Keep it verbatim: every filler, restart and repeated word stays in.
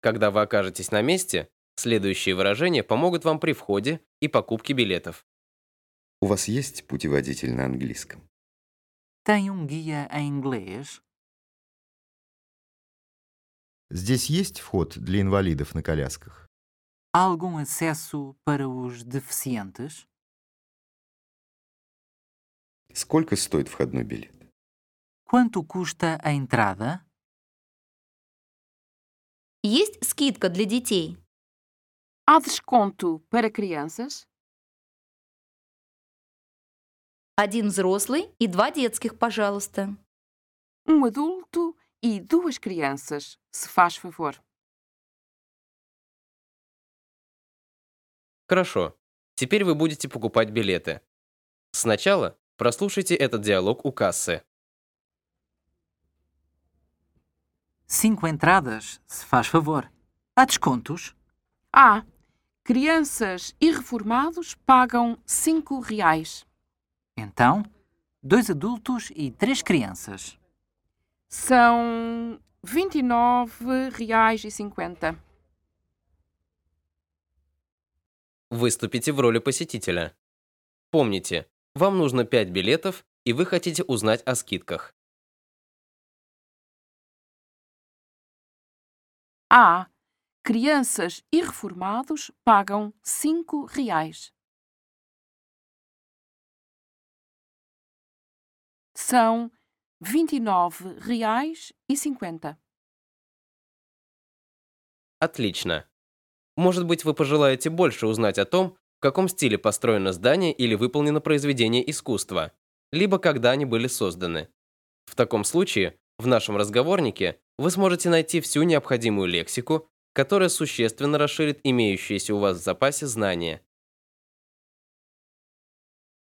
Когда вы окажетесь на месте, следующие выражения помогут вам при входе и покупке билетов. У вас есть путеводитель на английском? Tem um guia em inglês? Здесь есть вход для инвалидов на колясках? Há algum acesso para os deficientes? Сколько стоит входной билет? Quanto custa a entrada? Есть скидка для детей? Há desconto para crianças? Один взрослый и два детских, пожалуйста. Um adulto e duas crianças, se faz favor. Хорошо. Теперь вы будете покупать билеты. Сначала прослушайте этот диалог у кассы. Cinco entradas, se faz favor. Há descontos? Há. Crianças e reformados pagam cinco reais. Então, dois adultos e três crianças. São vinte e nove reais e cinquenta. Выступите в роли посетителя. Помните, вам нужно пять билетов, и вы хотите узнать о скидках. Há. Crianças e reformados pagam cinco reais. São vinte e nove reais e cinquenta. Отлично. Может быть, вы пожелаете больше узнать о том, в каком стиле построено здание или выполнено произведение искусства, либо когда они были созданы. В таком случае, в нашем разговорнике вы сможете найти всю необходимую лексику, которая существенно расширит имеющиеся у вас в запасе знания